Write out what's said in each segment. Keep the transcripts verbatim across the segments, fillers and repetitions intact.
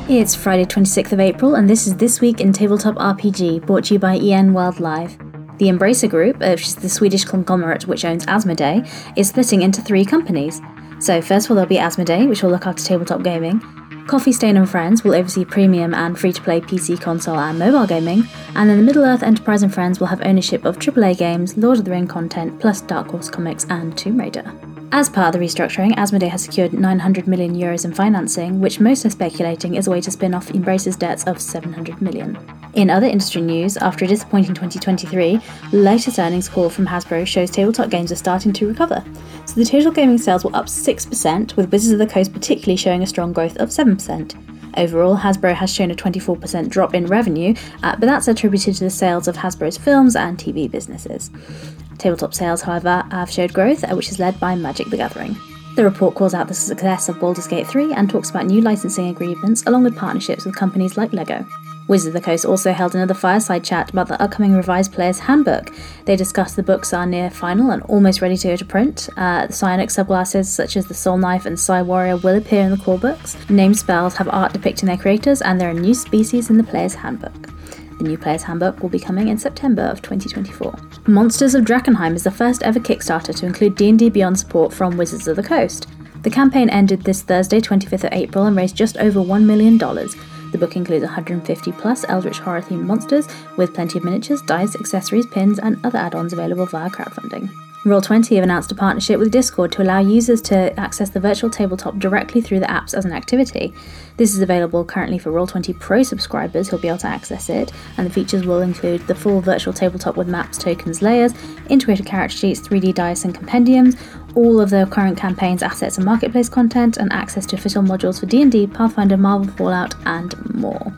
It's Friday twenty-sixth of April, and this is This Week in Tabletop R P G, brought to you by E N World Live. The Embracer Group, which is the Swedish conglomerate which owns Asmodee, is splitting into three companies. So first of all there'll be Asmodee, which will look after tabletop gaming. Coffee Stain and Friends will oversee premium and free-to-play P C, console and mobile gaming, and then the Middle-earth Enterprise and Friends will have ownership of triple A games, Lord of the Ring content, plus Dark Horse Comics and Tomb Raider. As part of the restructuring, Asmodee has secured nine hundred million euros in financing, which most are speculating is a way to spin off Embracer's debts of seven hundred million. In other industry news, after a disappointing twenty twenty-three, the latest earnings call from Hasbro shows tabletop games are starting to recover. So the total gaming sales were up six percent, with Wizards of the Coast particularly showing a strong growth of seven percent. Overall, Hasbro has shown a twenty-four percent drop in revenue, uh, but that's attributed to the sales of Hasbro's films and T V businesses. Tabletop sales, however, have showed growth, uh, which is led by Magic the Gathering. The report calls out the success of Baldur's Gate three and talks about new licensing agreements along with partnerships with companies like LEGO. Wizards of the Coast also held another fireside chat about the upcoming revised Player's Handbook. They discussed the books are near final and almost ready to go to print. Uh, the psionic subclasses such as the Soul Knife and Psy Warrior will appear in the core books. Named spells have art depicting their creators, and there are new species in the Player's Handbook. The new Player's Handbook will be coming in September of twenty twenty-four. Monsters of Drakkenheim is the first ever Kickstarter to include D and D Beyond support from Wizards of the Coast. The campaign ended this Thursday, twenty-fifth of April, and raised just over one million dollars. The book includes one hundred fifty plus Eldritch horror-themed monsters, with plenty of miniatures, dice, accessories, pins, and other add-ons available via crowdfunding. Roll twenty have announced a partnership with Discord to allow users to access the virtual tabletop directly through the apps as an activity. This is available currently for Roll twenty Pro subscribers who'll be able to access it, and the features will include the full virtual tabletop with maps, tokens, layers, integrated character sheets, three D dice and compendiums, all of the current campaigns, assets and marketplace content, and access to official modules for D and D, Pathfinder, Marvel, Fallout, and more.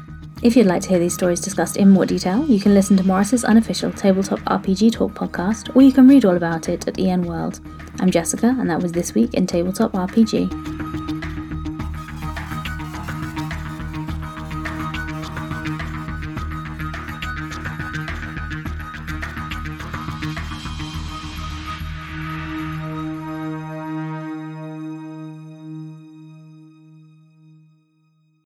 If you'd like to hear these stories discussed in more detail, you can listen to Morris's unofficial Tabletop R P G Talk podcast, or you can read all about it at E N World. I'm Jessica, and that was This Week in Tabletop R P G.